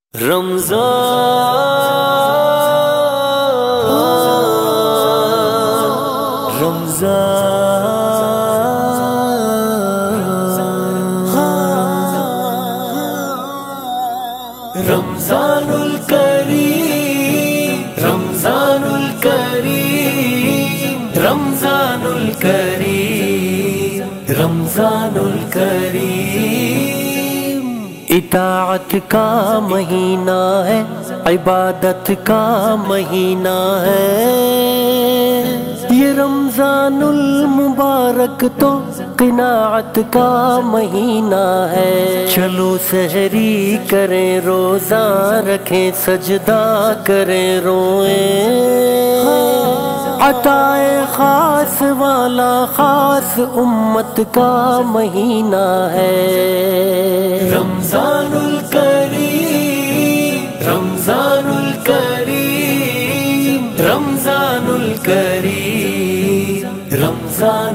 رمضان الکریم رمضان الکریم رمضان الکریم رمضان الکریم اطاعت کا مہینہ ہے، عبادت کا مہینہ ہے یہ رمضان المبارک، تو قناعت کا مہینہ ہے۔ چلو سحری کریں، روزہ رکھیں، سجدہ کریں، روئیں، عطائے خاص والا خاص امت کا مہینہ ہے۔ رمضان الکریم رمضان الکریم رمضان الکریم رمضان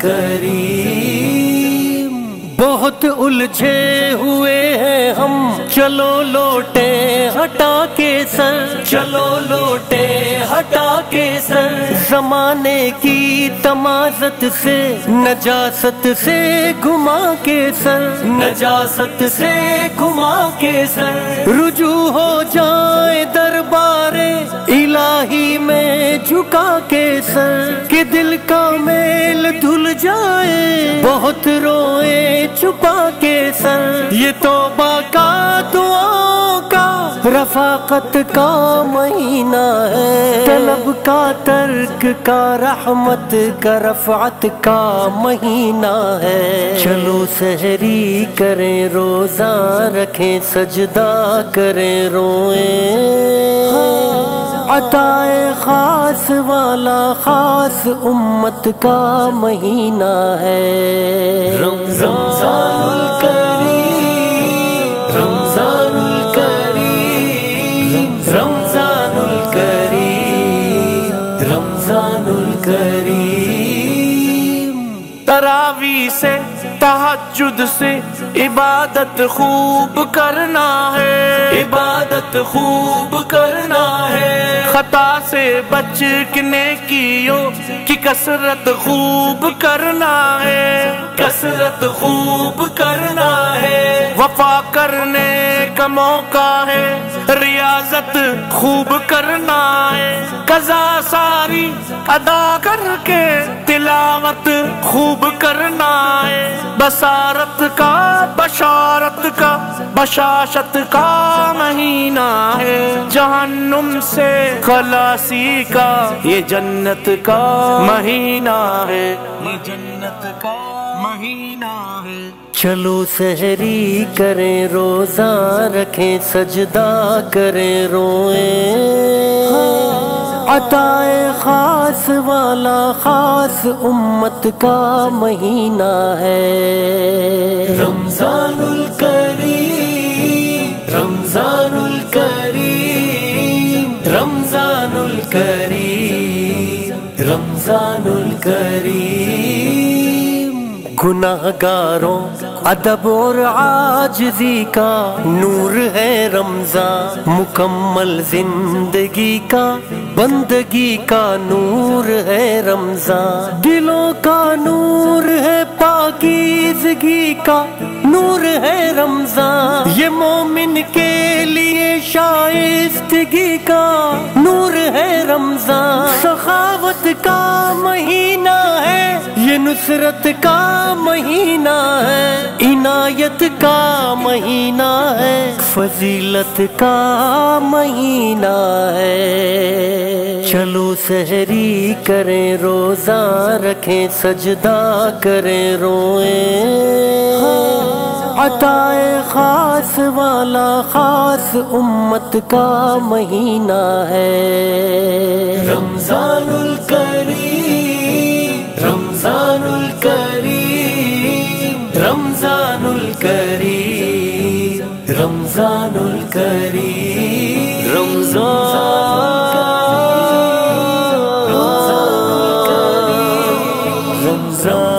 الکریم بہت الجھے ہوئے ہیں ہم، چلو لوٹے ہٹا کے سر، چلو لوٹے ہٹا کے سر، زمانے کی تمازت سے، نجاست سے گھما کے سر، نجاست سے گھما کے سر، رجوع ہو جائے دربار الہی میں جھکا کے سر، کہ دل کا میل دھل جائے، بہت روئے چھپا کے سر، یہ توبہ کا دعاؤں کا رفاقت کا مہینہ ہے، طلب کا ترک کا رحمت کا رفعت کا مہینہ ہے۔ چلو سحری کریں، روزہ رکھیں، سجدہ کریں، روئیں، عطائے خاص والا خاص امت کا مہینہ ہے۔ رمضان الکریم رمضان الکریم رمضان الکریم رمضان الکریم تراویح سے، تہجد سے عبادت خوب کرنا ہے، عبادت خوب کرنا ہے، خطا سے بچ کے نیکیوں کی کثرت خوب کرنا ہے، کثرت خوب کرنا ہے، وفا کرنے کا موقع ہے، ریاضت خوب کرنا ہے، قضا ساری ادا کر کے تلاوت خوب کرنا ہے، بصارت کا بشارت کا بشاشت کا مہینہ ہے، جہنم سے خلاصی کا یہ جنت کا مہینہ ہے، یہ جنت کا مہینہ ہے۔ چلو سحری کریں، روزہ رکھیں، سجدہ کریں، روئیں، عطائے خاص والا خاص امت کا مہینہ ہے۔ رمضان الکریم رمضان الکریم رمضان الکریم رمضان الکریم گناہگاروں ادب اور عاجزی کا نور ہے رمضان، مکمل زندگی کا بندگی کا نور ہے رمضان، دلوں کا نور ہے، پاکیزگی کا نور ہے رمضان، یہ مومن کے لیے شائستگی کا نور ہے رمضان، سخاوت کا مہینہ ہے، یہ نصرت کا مہینہ ہے، عنایت کا مہینہ ہے، فضیلت کا مہینہ ہے۔ چلو سحری کریں، روزہ رکھیں، سجدہ کریں، روئیں، عطائے خاص والا خاص امت کا مہینہ ہے۔ رمضان الکریم رمضان الکریم رمضان الکریم رمضان الکریم رمضان